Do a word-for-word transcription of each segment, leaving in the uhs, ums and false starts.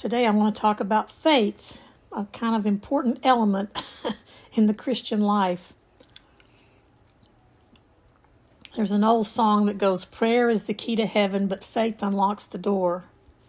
Today I want to talk about faith, a kind of important element in the Christian life. There's an old song that goes, "Prayer is the key to heaven, but faith unlocks the door."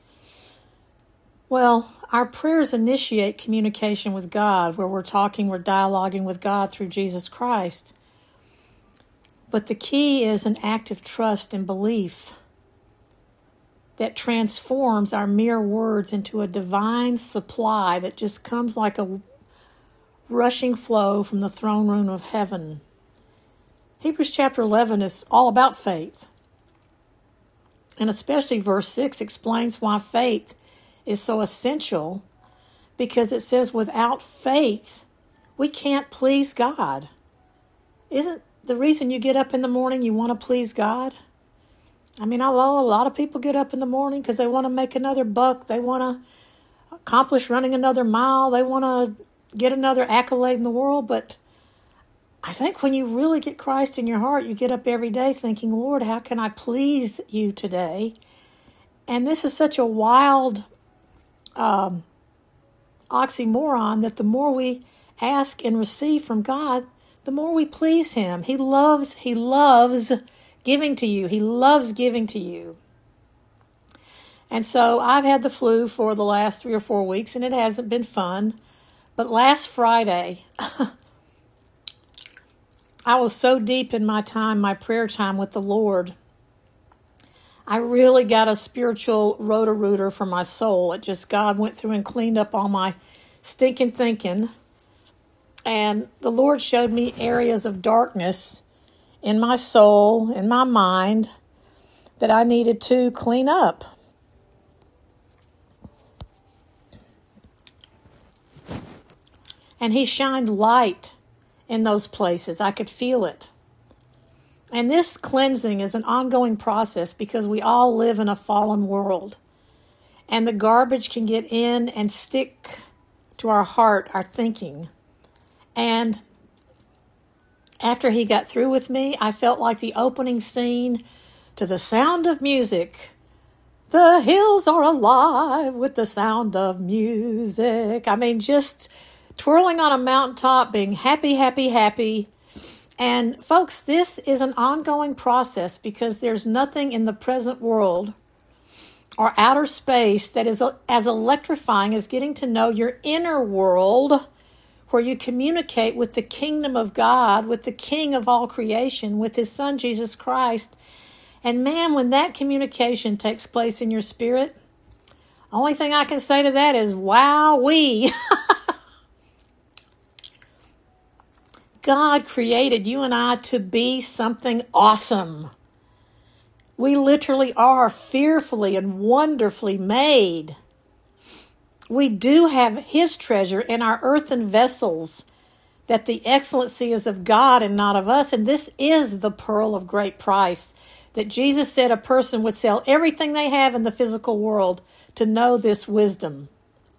Well, our prayers initiate communication with God, where we're talking, we're dialoguing with God through Jesus Christ. But the key is an active trust and belief that transforms our mere words into a divine supply that just comes like a rushing flow from the throne room of heaven. Hebrews chapter eleven is all about faith. And especially verse six explains why faith is so essential, because it says without faith, we can't please God. Isn't the reason you get up in the morning you want to please God? I mean, I know a lot of people get up in the morning because they want to make another buck. They want to accomplish running another mile. They want to get another accolade in the world. But I think when you really get Christ in your heart, you get up every day thinking, Lord, how can I please you today? And this is such a wild um, oxymoron that the more we ask and receive from God, the more we please him. He loves, he loves giving to you. He loves giving to you. And so I've had the flu for the last three or four weeks, and it hasn't been fun. But last Friday, I was so deep in my time, my prayer time with the Lord. I really got a spiritual roto-rooter for my soul. It just, God went through and cleaned up all my stinking thinking. And the Lord showed me areas of darkness in my soul, in my mind, that I needed to clean up. And he shined light in those places. I could feel it. And this cleansing is an ongoing process because we all live in a fallen world. And the garbage can get in and stick to our heart, our thinking. And after he got through with me, I felt like the opening scene to The Sound of Music. The hills are alive with the sound of music. I mean, just twirling on a mountaintop, being happy, happy, happy. And folks, this is an ongoing process because there's nothing in the present world or outer space that is as electrifying as getting to know your inner world, where you communicate with the kingdom of God, with the King of all creation, with his Son, Jesus Christ. And man, when that communication takes place in your spirit, only thing I can say to that is, wowee. God created you and I to be something awesome. We literally are fearfully and wonderfully made. We do have his treasure in our earthen vessels, that the excellency is of God and not of us. And this is the pearl of great price, that Jesus said a person would sell everything they have in the physical world to know this wisdom.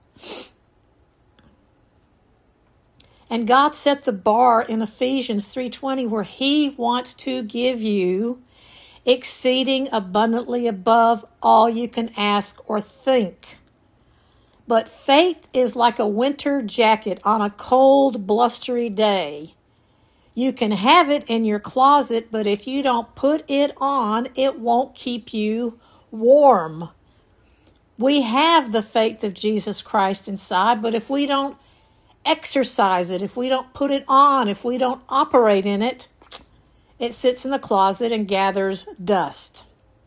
And God set the bar in Ephesians three twenty, where he wants to give you exceeding abundantly above all you can ask or think. But faith is like a winter jacket on a cold, blustery day. You can have it in your closet, but if you don't put it on, it won't keep you warm. We have the faith of Jesus Christ inside, but if we don't exercise it, if we don't put it on, if we don't operate in it, it sits in the closet and gathers dust.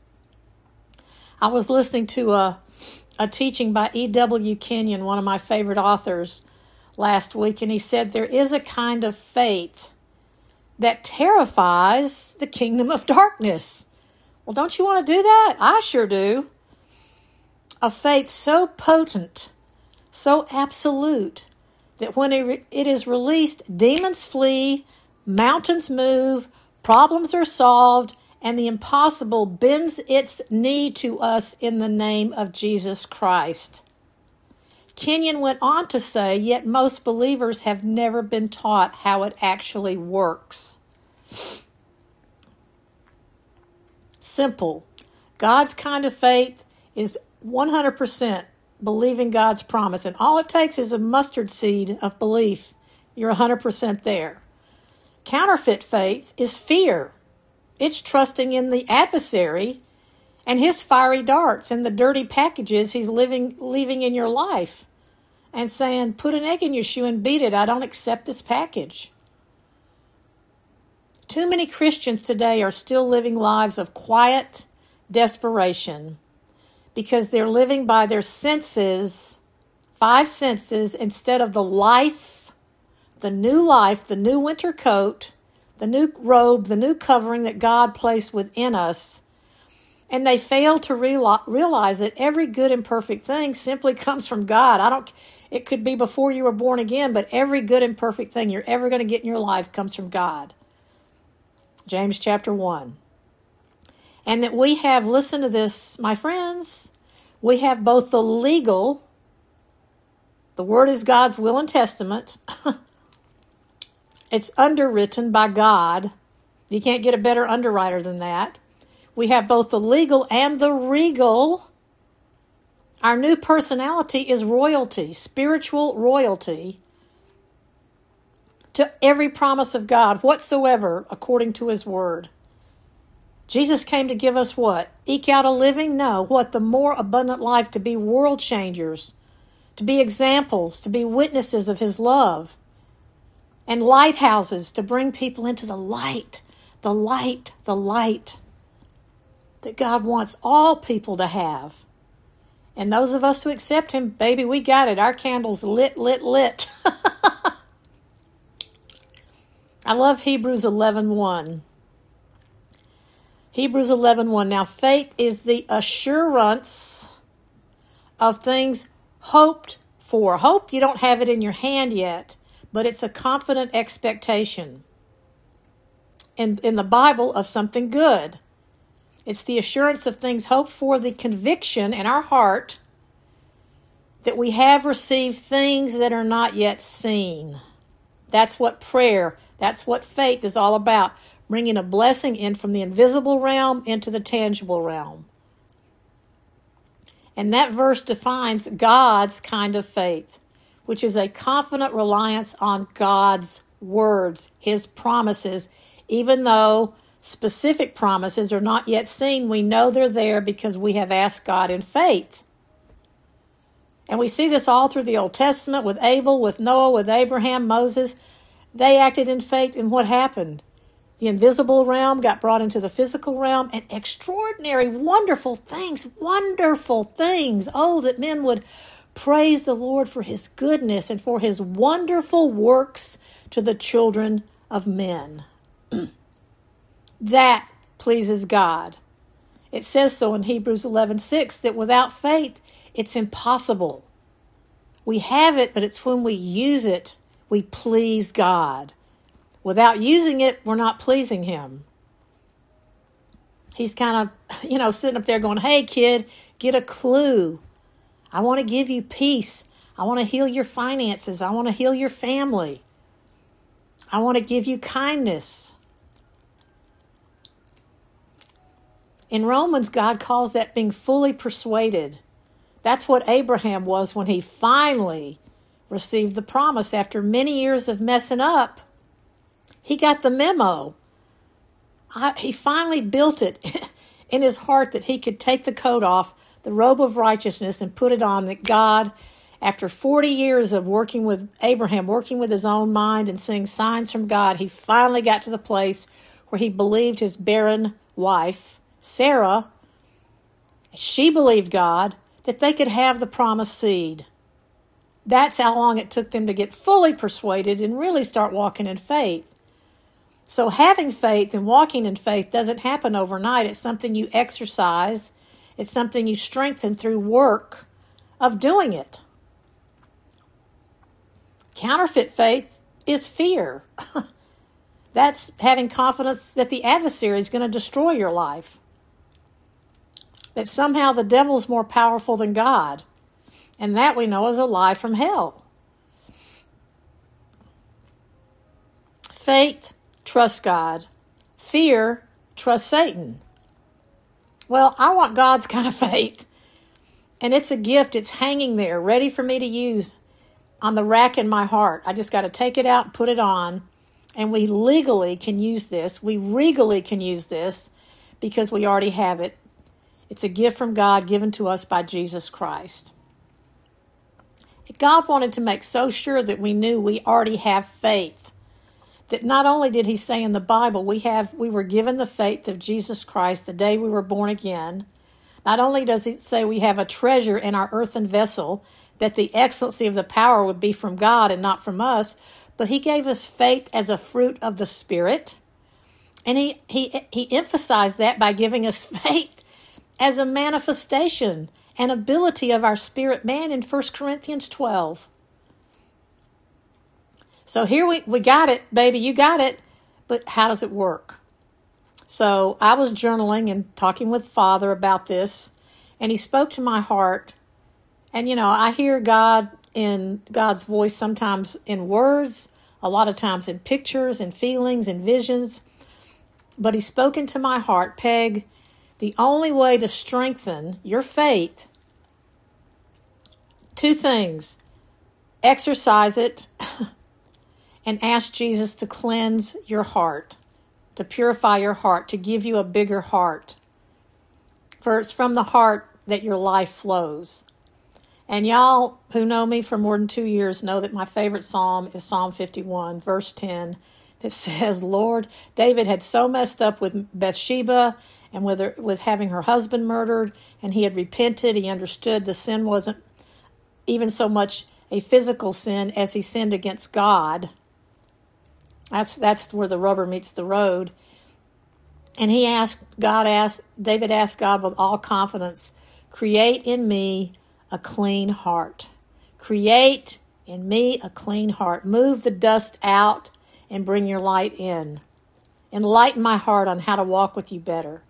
I was listening to a a teaching by E W Kenyon, one of my favorite authors, last week, and he said there is a kind of faith that terrifies the kingdom of darkness. Well, don't you want to do that? I sure do. A faith so potent, so absolute, that when it is released, demons flee, mountains move, problems are solved, and the impossible bends its knee to us in the name of Jesus Christ. Kenyon went on to say, yet most believers have never been taught how it actually works. Simple. God's kind of faith is one hundred percent believing God's promise. And all it takes is a mustard seed of belief. You're one hundred percent there. Counterfeit faith is fear. It's trusting in the adversary and his fiery darts and the dirty packages he's living, leaving in your life and saying, put an egg in your shoe and beat it. I don't accept this package. Too many Christians today are still living lives of quiet desperation because they're living by their senses, five senses, instead of the life, the new life, the new winter coat, the new robe, the new covering that God placed within us. And they fail to real- realize that every good and perfect thing simply comes from God. I don't. It could be before you were born again, but every good and perfect thing you're ever going to get in your life comes from God. James chapter one. And that we have, listen to this, my friends, we have both the legal, the word is God's will and testament. It's underwritten by God. You can't get a better underwriter than that. We have both the legal and the regal. Our new personality is royalty, spiritual royalty, to every promise of God whatsoever according to his word. Jesus came to give us what? Eke out a living? No. What? The more abundant life, to be world changers, to be examples, to be witnesses of his love, and lighthouses to bring people into the light, the light, the light that God wants all people to have. And those of us who accept him, baby, we got it. Our candle's lit, lit, lit. I love Hebrews eleven one. Hebrews eleven one. Now, faith is the assurance of things hoped for. Hope, you don't have it in your hand yet, but it's a confident expectation in, in the Bible of something good. It's the assurance of things hoped for, the conviction in our heart that we have received things that are not yet seen. That's what prayer, that's what faith is all about. Bringing a blessing in from the invisible realm into the tangible realm. And that verse defines God's kind of faith, which is a confident reliance on God's words, his promises. Even though specific promises are not yet seen, we know they're there because we have asked God in faith. And we see this all through the Old Testament with Abel, with Noah, with Abraham, Moses. They acted in faith, and what happened? The invisible realm got brought into the physical realm, and extraordinary, wonderful things, wonderful things. Oh, that men would praise the Lord for his goodness and for his wonderful works to the children of men. That pleases God. It says so in Hebrews eleven six that without faith, it's impossible. We have it, but it's when we use it, we please God. Without using it, we're not pleasing him. He's kind of, you know, sitting up there going, hey, kid, get a clue. I want to give you peace. I want to heal your finances. I want to heal your family. I want to give you kindness. In Romans, God calls that being fully persuaded. That's what Abraham was when he finally received the promise after many years of messing up. He got the memo. I, he finally built it in his heart that he could take the coat off, the robe of righteousness, and put it on. That God, after forty years of working with Abraham, working with his own mind and seeing signs from God, he finally got to the place where he believed his barren wife, Sarah, she believed God, that they could have the promised seed. That's how long it took them to get fully persuaded and really start walking in faith. So having faith and walking in faith doesn't happen overnight. It's something you exercise. It's something you strengthen through work of doing it. Counterfeit faith is fear. That's having confidence that the adversary is going to destroy your life. That somehow the devil's more powerful than God. And that we know is a lie from hell. Faith, trust God. Fear, trust Satan. Well, I want God's kind of faith. And it's a gift. It's hanging there, ready for me to use on the rack in my heart. I just got to take it out and put it on. And we legally can use this. We regally can use this because we already have it. It's a gift from God given to us by Jesus Christ. God wanted to make so sure that we knew we already have faith. That not only did he say in the Bible, we have we were given the faith of Jesus Christ the day we were born again. Not only does it say we have a treasure in our earthen vessel, that the excellency of the power would be from God and not from us, but he gave us faith as a fruit of the Spirit. And he, he, he emphasized that by giving us faith as a manifestation and ability of our spirit man in First Corinthians twelve. So here we, we got it, baby, you got it. But how does it work? So I was journaling and talking with Father about this, and he spoke to my heart. And, you know, I hear God in God's voice sometimes in words, a lot of times in pictures and feelings and visions. But he spoke into my heart, Peg, the only way to strengthen your faith, two things, exercise it and ask Jesus to cleanse your heart, to purify your heart, to give you a bigger heart. For it's from the heart that your life flows. And y'all who know me for more than two years know that my favorite psalm is Psalm fifty-one, verse ten, that says, Lord, David had so messed up with Bathsheba and with her, with having her husband murdered, and he had repented. He understood the sin wasn't even so much a physical sin as he sinned against God. That's that's where the rubber meets the road. And he asked, God asked, David asked God with all confidence, create in me a clean heart. Create in me a clean heart. Move the dust out and bring your light in. Enlighten my heart on how to walk with you better.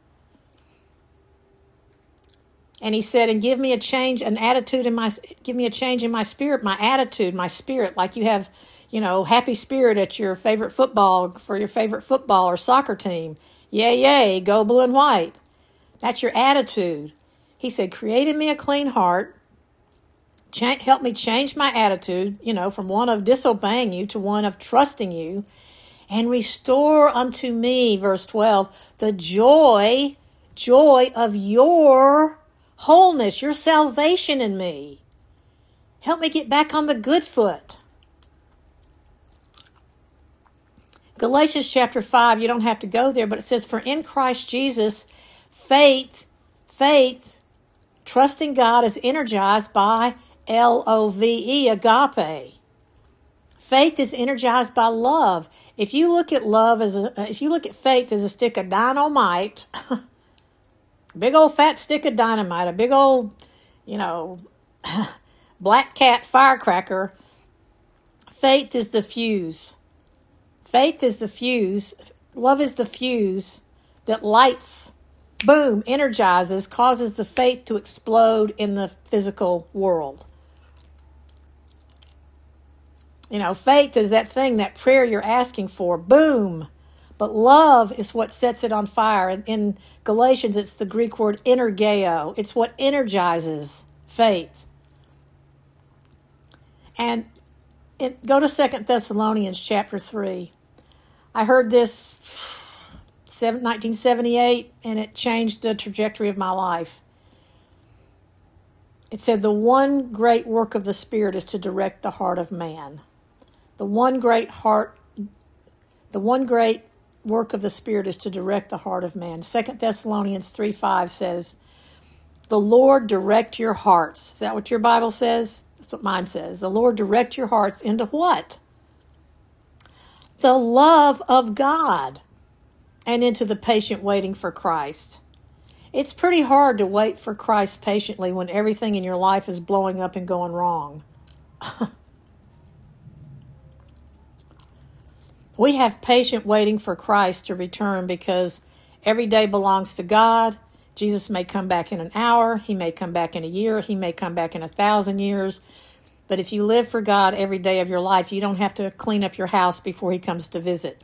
And he said, and give me a change, an attitude in my, give me a change in my spirit, my attitude, my spirit, like you have, you know, happy spirit at your favorite football, for your favorite football or soccer team. Yay, yay, go blue and white. That's your attitude. He said, create in me a clean heart. Ch- help me change my attitude, you know, from one of disobeying you to one of trusting you. And restore unto me, verse twelve, the joy, joy of your wholeness, your salvation in me. Help me get back on the good foot. Galatians chapter five, you don't have to go there, but it says, for in Christ Jesus, faith, faith, trusting God is energized by L O V E, agape. Faith is energized by love. If you look at love as a, if you look at faith as a stick of dynamite, a big old fat stick of dynamite, a big old, you know, black cat firecracker, faith is the fuse. Faith is the fuse. Love is the fuse that lights, boom, energizes, causes the faith to explode in the physical world. You know, faith is that thing, that prayer you're asking for, boom. But love is what sets it on fire. And in Galatians, it's the Greek word energeo. It's what energizes faith. And it, go to Second Thessalonians chapter three. I heard this nineteen seventy-eight, and it changed the trajectory of my life. It said, the one great work of the Spirit is to direct the heart of man. The one great heart, the one great work of the Spirit is to direct the heart of man. Second Thessalonians three five says, the Lord direct your hearts. Is that what your Bible says? That's what mine says. The Lord direct your hearts into what? The love of God, and into the patient waiting for Christ. It's pretty hard to wait for Christ patiently when everything in your life is blowing up and going wrong. We have patient waiting for Christ to return because every day belongs to God. Jesus may come back in an hour. He may come back in a year. He may come back in a thousand years. But if you live for God every day of your life, you don't have to clean up your house before he comes to visit.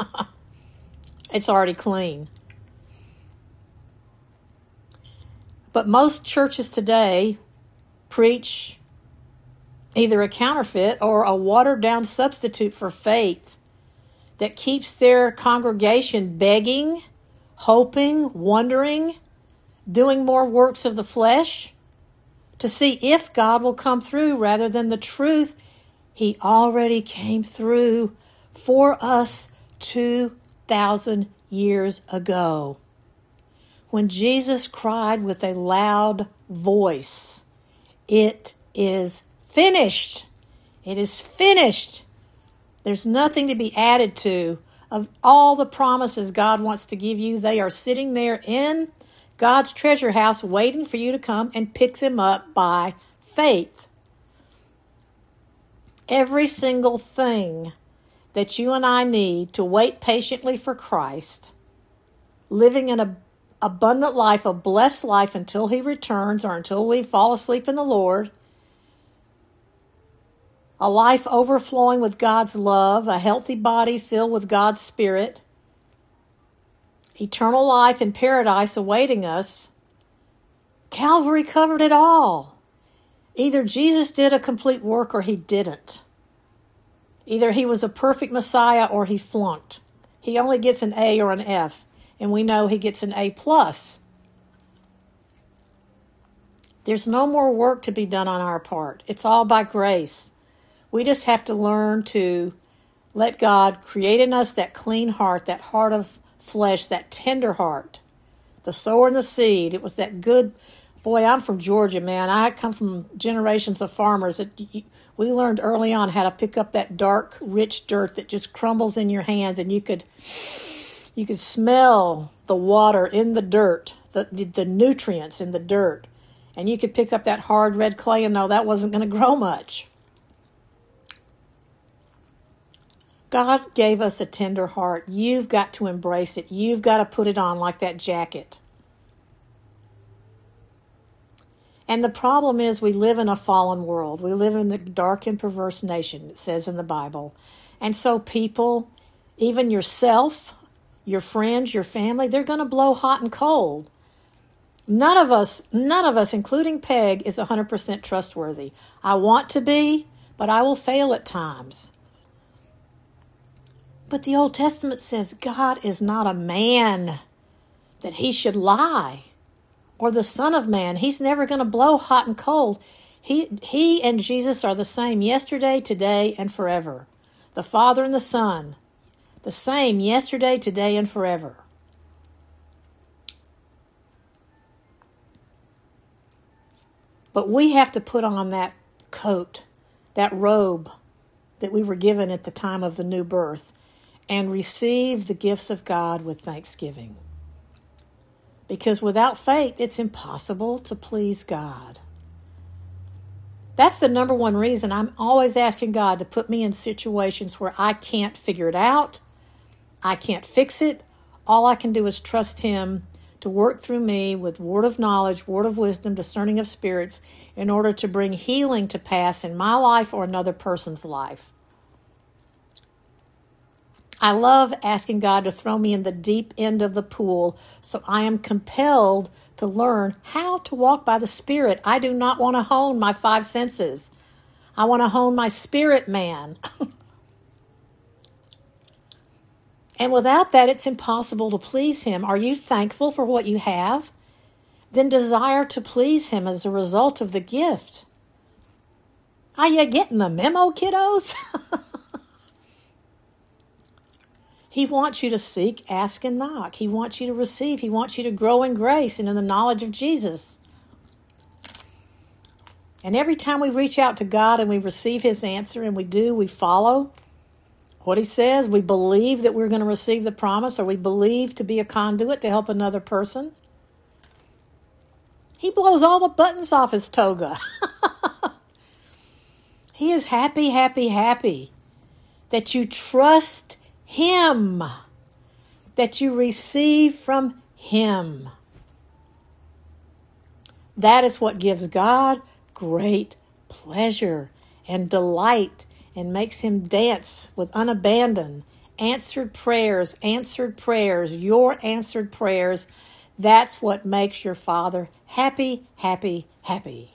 It's already clean. But most churches today preach either a counterfeit or a watered-down substitute for faith that keeps their congregation begging, hoping, wondering, doing more works of the flesh to see if God will come through rather than the truth. He already came through for us two thousand years ago. When Jesus cried with a loud voice, "It is finished." It is finished. There's nothing to be added to. Of all the promises God wants to give you, they are sitting there in God's treasure house waiting for you to come and pick them up by faith. Every single thing that you and I need to wait patiently for Christ, living an ab- abundant life, a blessed life until He returns or until we fall asleep in the Lord, a life overflowing with God's love, a healthy body filled with God's Spirit, eternal life in paradise awaiting us. Calvary covered it all. Either Jesus did a complete work or He didn't. Either He was a perfect Messiah or He flunked. He only gets an A or an F, and we know He gets an A plus. There's no more work to be done on our part. It's all by grace. We just have to learn to let God create in us that clean heart, that heart of flesh, that tender heart, the sower and the seed. It was that good, boy, I'm from Georgia, man. I come from generations of farmers. That we learned early on how to pick up that dark, rich dirt that just crumbles in your hands, and you could you could smell the water in the dirt, the, the, the nutrients in the dirt, and you could pick up that hard red clay and know that wasn't going to grow much. God gave us a tender heart. You've got to embrace it. You've got to put it on like that jacket. And the problem is we live in a fallen world. We live in a dark and perverse nation, it says in the Bible. And so people, even yourself, your friends, your family, they're going to blow hot and cold. None of us, none of us, including Peg, is one hundred percent trustworthy. I want to be, but I will fail at times. But the Old Testament says God is not a man that He should lie, or the Son of Man. He's never going to blow hot and cold. He, he and Jesus are the same yesterday, today, and forever. The Father and the Son, the same yesterday, today, and forever. But we have to put on that coat, that robe that we were given at the time of the new birth, and receive the gifts of God with thanksgiving. Because without faith, it's impossible to please God. That's the number one reason I'm always asking God to put me in situations where I can't figure it out, I can't fix it. All I can do is trust Him to work through me with word of knowledge, word of wisdom, discerning of spirits, in order to bring healing to pass in my life or another person's life. I love asking God to throw me in the deep end of the pool, so I am compelled to learn how to walk by the Spirit. I do not want to hone my five senses. I want to hone my spirit man. And without that, it's impossible to please Him. Are you thankful for what you have? Then desire to please Him as a result of the gift. Are you getting the memo, kiddos? He wants you to seek, ask, and knock. He wants you to receive. He wants you to grow in grace and in the knowledge of Jesus. And every time we reach out to God and we receive His answer, and we do, we follow what He says, we believe that we're going to receive the promise, or we believe to be a conduit to help another person, He blows all the buttons off His toga. He is happy, happy, happy that you trust Him, that you receive from Him. That is what gives God great pleasure and delight and makes Him dance with unabandon. Answered prayers, answered prayers, your answered prayers That's what makes your Father happy, happy, happy.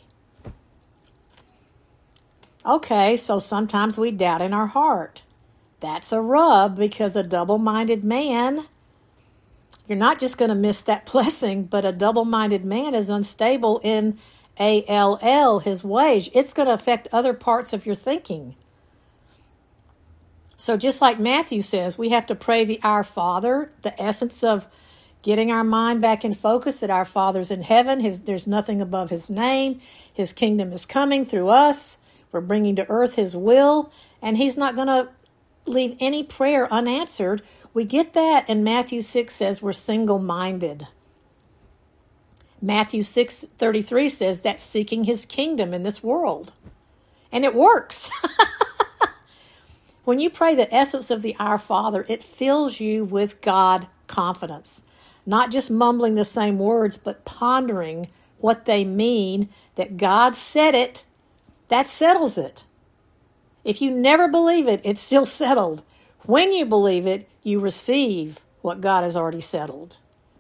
Okay, so sometimes we doubt in our heart. That's a rub, because a double-minded man, you're not just going to miss that blessing, but a double-minded man is unstable in A L L, his ways. It's going to affect other parts of your thinking. So just like Matthew says, we have to pray the Our Father, the essence of getting our mind back in focus, that our Father's in heaven. His, there's nothing above his name. His kingdom is coming through us. We're bringing to earth his will, and he's not going to leave any prayer unanswered. We get that, and Matthew six says we're single-minded. Matthew six thirty-three says that's seeking his kingdom in this world. And it works. When you pray the essence of the Our Father, it fills you with God confidence. Not just mumbling the same words, but pondering what they mean, that God said it. That settles it. If you never believe it, it's still settled. When you believe it, you receive what God has already settled.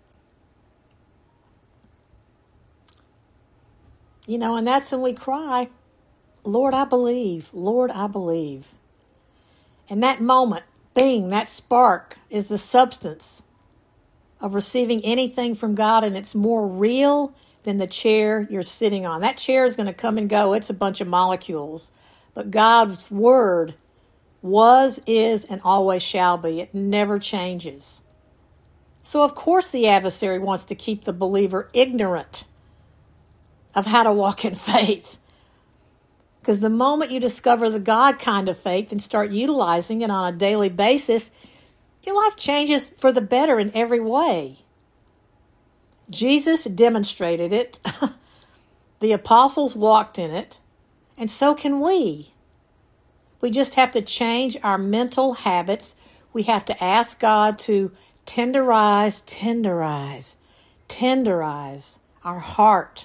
You know, and that's when we cry, Lord, I believe. Lord, I believe. And that moment, bing, that spark is the substance of receiving anything from God, and it's more real than the chair you're sitting on. That chair is going to come and go. It's a bunch of molecules. But God's word was, is, and always shall be. It never changes. So of course the adversary wants to keep the believer ignorant of how to walk in faith. Because the moment you discover the God kind of faith and start utilizing it on a daily basis, your life changes for the better in every way. Jesus demonstrated it. The apostles walked in it. And so can we. We just have to change our mental habits. We have to ask God to tenderize, tenderize, tenderize our heart.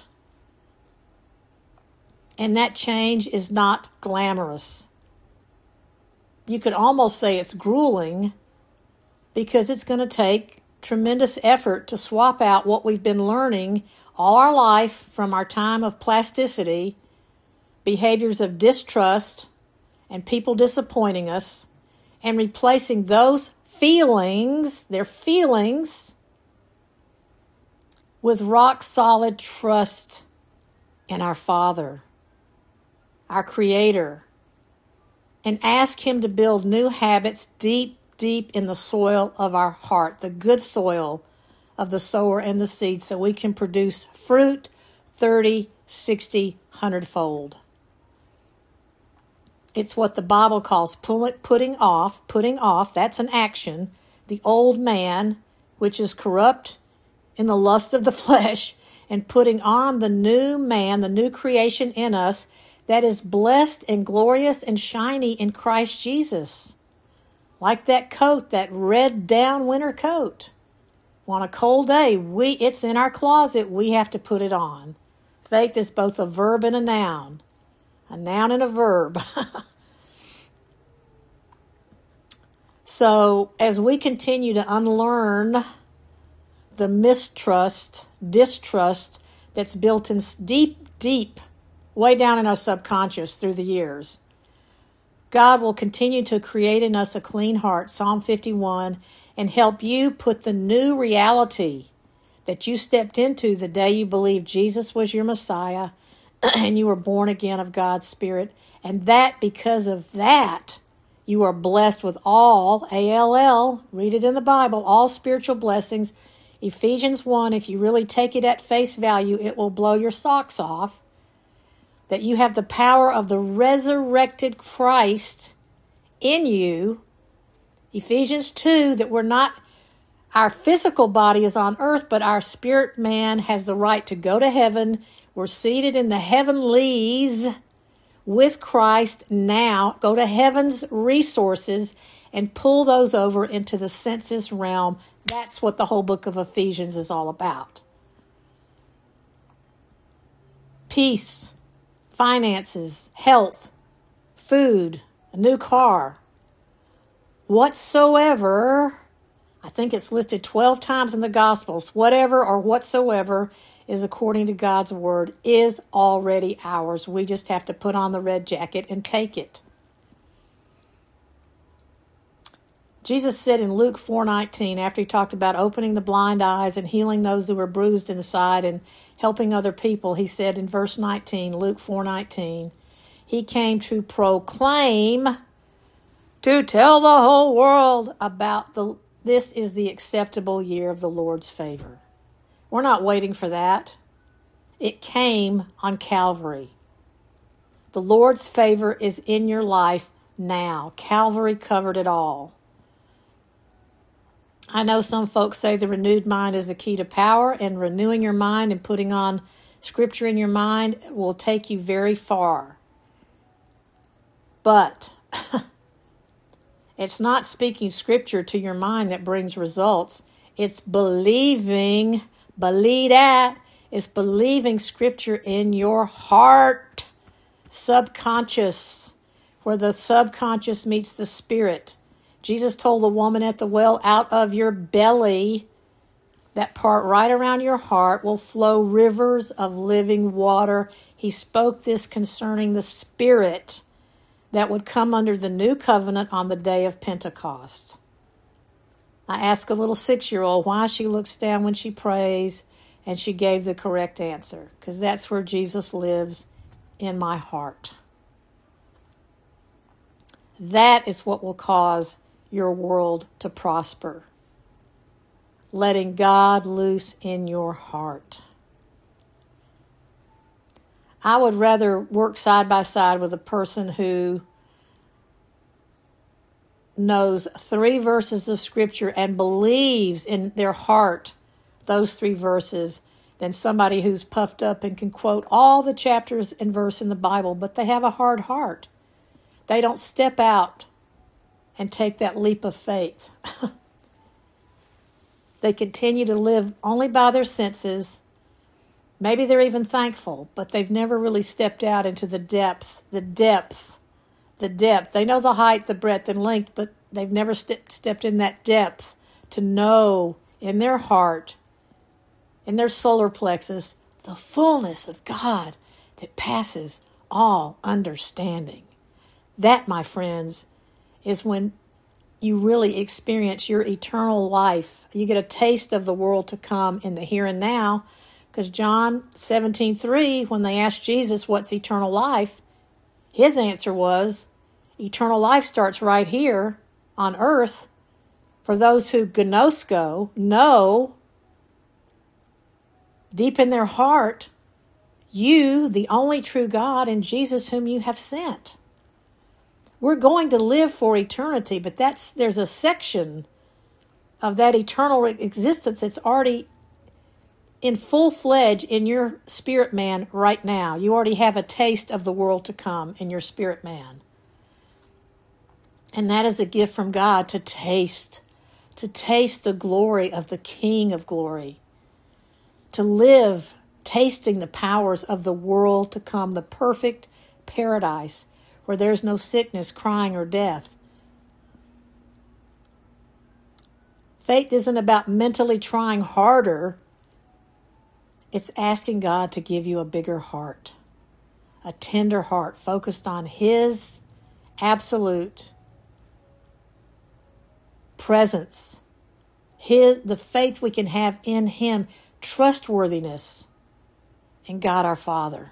And that change is not glamorous. You could almost say it's grueling, because it's going to take tremendous effort to swap out what we've been learning all our life from our time of plasticity, behaviors of distrust, and people disappointing us, and replacing those feelings, their feelings, with rock-solid trust in our Father, our Creator, and ask Him to build new habits deep, deep in the soil of our heart, the good soil of the sower and the seed, so we can produce fruit thirty, sixty, one hundred fold. It's what the Bible calls putting off, putting off, that's an action, the old man, which is corrupt in the lust of the flesh, and putting on the new man, the new creation in us, that is blessed and glorious and shiny in Christ Jesus. Like that coat, that red down winter coat. On a cold day, we it's in our closet. We have to put it on. Faith is both a verb and a noun. A noun and a verb. So as we continue to unlearn the mistrust, distrust that's built in deep, deep, way down in our subconscious through the years, God will continue to create in us a clean heart, Psalm fifty-one, and help you put the new reality that you stepped into the day you believed Jesus was your Messiah and you were born again of God's Spirit. And that because of that, you are blessed with all, A L L, read it in the Bible, all spiritual blessings. Ephesians one, if you really take it at face value, it will blow your socks off. That you have the power of the resurrected Christ in you. Ephesians two, that we're not, our physical body is on earth, but our spirit man has the right to go to heaven. We're seated in the heavenlies with Christ now. Go to heaven's resources and pull those over into the senses realm. That's what the whole book of Ephesians is all about. Peace, finances, health, food, a new car. Whatsoever, I think it's listed twelve times in the Gospels. Whatever or whatsoever is according to God's word is already ours. We just have to put on the red jacket and take it. Jesus said in Luke four nineteen, after he talked about opening the blind eyes and healing those who were bruised inside and helping other people, he said in verse nineteen, Luke four nineteen, he came to proclaim, to tell the whole world about the, this is the acceptable year of the Lord's favor. We're not waiting for that. It came on Calvary. The Lord's favor is in your life now. Calvary covered it all. I know some folks say the renewed mind is the key to power, and renewing your mind and putting on Scripture in your mind will take you very far. But it's not speaking Scripture to your mind that brings results. It's believing, believe that, it's believing Scripture in your heart, subconscious, where the subconscious meets the spirit. Jesus told the woman at the well, out of your belly, that part right around your heart, will flow rivers of living water. He spoke this concerning the Spirit that would come under the new covenant on the day of Pentecost. I asked a little six-year-old why she looks down when she prays, and she gave the correct answer, because that's where Jesus lives, in my heart. That is what will cause your world to prosper. Letting God loose in your heart. I would rather work side by side with a person who knows three verses of Scripture and believes in their heart those three verses than somebody who's puffed up and can quote all the chapters and verse in the Bible, but they have a hard heart. They don't step out and take that leap of faith. They continue to live only by their senses. Maybe they're even thankful, but they've never really stepped out into the depth, the depth, the depth. They know the height, the breadth, and length, but they've never stepped stepped in that depth to know in their heart, in their solar plexus, the fullness of God that passes all understanding. That, my friends, is when you really experience your eternal life. You get a taste of the world to come in the here and now. Because John seventeen three, when they asked Jesus what's eternal life, his answer was, eternal life starts right here on earth for those who gnosko, know deep in their heart, you, the only true God, and Jesus whom you have sent. We're going to live for eternity, but that's there's a section of that eternal existence that's already in full-fledged in your spirit man right now. You already have a taste of the world to come in your spirit man. And that is a gift from God to taste, to taste the glory of the King of glory, to live tasting the powers of the world to come, the perfect paradise where there's no sickness, crying, or death. Faith isn't about mentally trying harder. It's asking God to give you a bigger heart, a tender heart focused on His absolute presence, His the faith we can have in Him, trustworthiness in God our Father.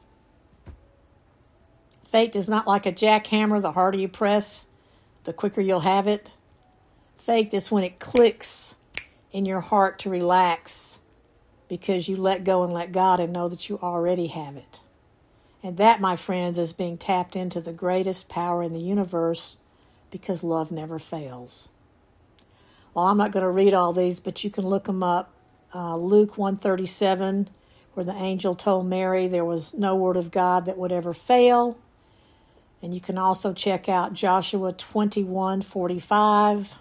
Faith is not like a jackhammer. The harder you press, the quicker you'll have it. Faith is when it clicks in your heart to relax because you let go and let God and know that you already have it. And that, my friends, is being tapped into the greatest power in the universe because love never fails. Well, I'm not going to read all these, but you can look them up. Uh, Luke one thirty-seven, where the angel told Mary there was no word of God that would ever fail. And you can also check out Joshua twenty-one forty-five.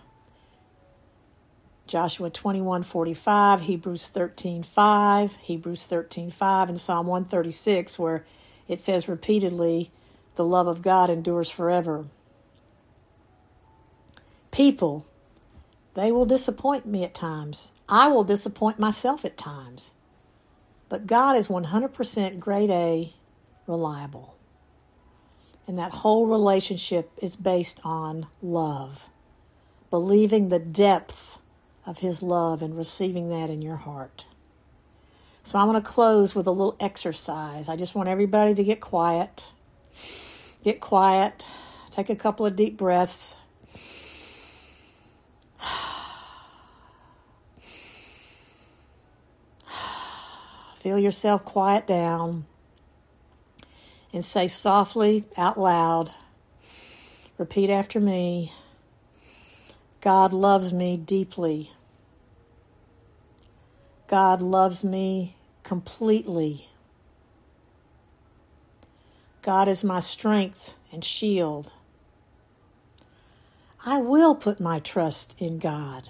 Joshua twenty-one forty-five, Hebrews thirteen five, Hebrews thirteen five, and Psalm one thirty-six, where it says repeatedly, the love of God endures forever. People They will disappoint me at times. I will disappoint myself at times. But God is one hundred percent grade A reliable. And that whole relationship is based on love. Believing the depth of his love and receiving that in your heart. So I'm going to close with a little exercise. I just want everybody to get quiet. Get quiet. Take a couple of deep breaths. Feel yourself quiet down and say softly out loud, repeat after me, God loves me deeply. God loves me completely. God is my strength and shield. I will put my trust in God.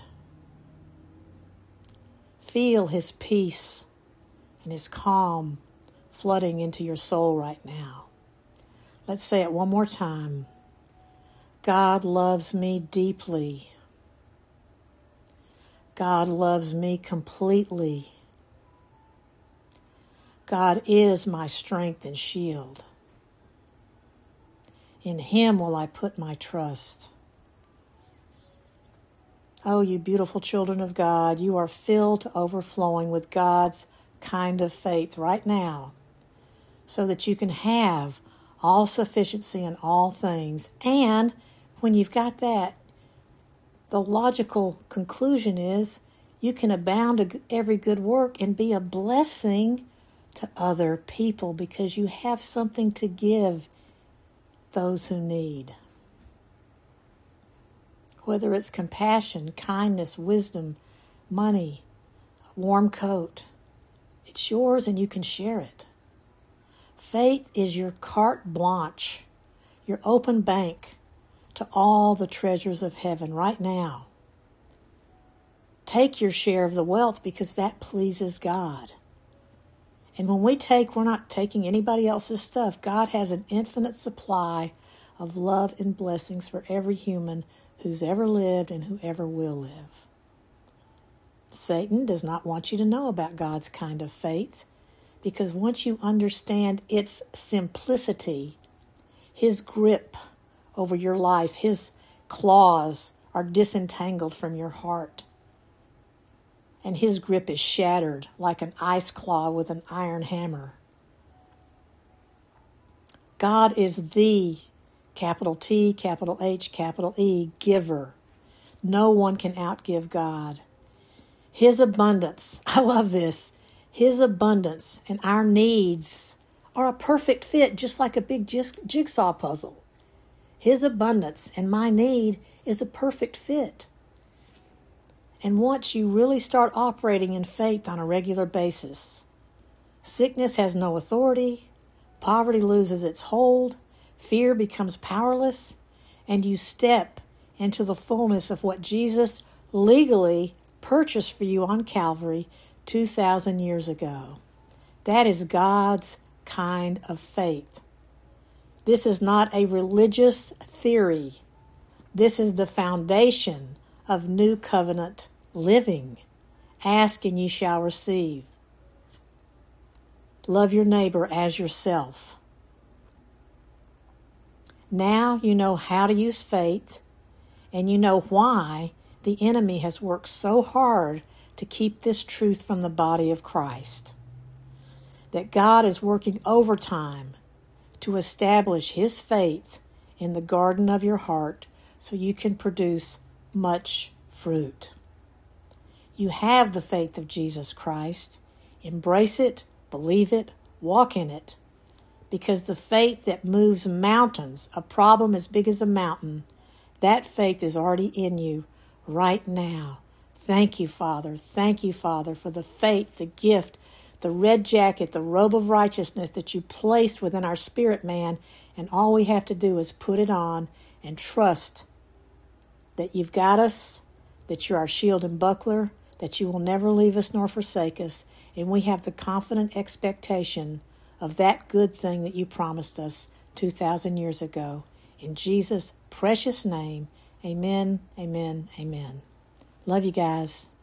Feel his peace and his calm flooding into your soul right now. Let's say it one more time. God loves me deeply. God loves me completely. God is my strength and shield. In him will I put my trust. Oh, you beautiful children of God, you are filled to overflowing with God's kind of faith right now, so that you can have all sufficiency in all things. And when you've got that, the logical conclusion is you can abound to every good work and be a blessing to other people because you have something to give those who need. Whether it's compassion, kindness, wisdom, money, a warm coat, it's yours and you can share it. Faith is your carte blanche, your open bank to all the treasures of heaven right now. Take your share of the wealth because that pleases God. And when we take, we're not taking anybody else's stuff. God has an infinite supply of love and blessings for every human who's ever lived and who ever will live. Satan does not want you to know about God's kind of faith, because once you understand its simplicity, his grip over your life, his claws are disentangled from your heart, and his grip is shattered like an ice claw with an iron hammer. God is the capital T, capital H, capital E, giver. No one can outgive God. His abundance, I love this, his abundance and our needs are a perfect fit, just like a big jigsaw puzzle. His abundance and my need is a perfect fit. And once you really start operating in faith on a regular basis, sickness has no authority, poverty loses its hold, fear becomes powerless, and you step into the fullness of what Jesus legally purchased for you on Calvary two thousand years ago. That is God's kind of faith. This is not a religious theory. This is the foundation of new covenant living. Ask and ye shall receive. Love your neighbor as yourself. Now you know how to use faith, and you know why the enemy has worked so hard to keep this truth from the body of Christ. That God is working overtime to establish his faith in the garden of your heart so you can produce much fruit. You have the faith of Jesus Christ. Embrace it, believe it, walk in it. Because the faith that moves mountains, a problem as big as a mountain, that faith is already in you right now. Thank you, Father. Thank you, Father, for the faith, the gift, the red jacket, the robe of righteousness that you placed within our spirit man. And all we have to do is put it on and trust that you've got us, that you're our shield and buckler, that you will never leave us nor forsake us. And we have the confident expectation of that good thing that you promised us two thousand years ago. In Jesus' precious name, amen, amen, amen. Love you guys.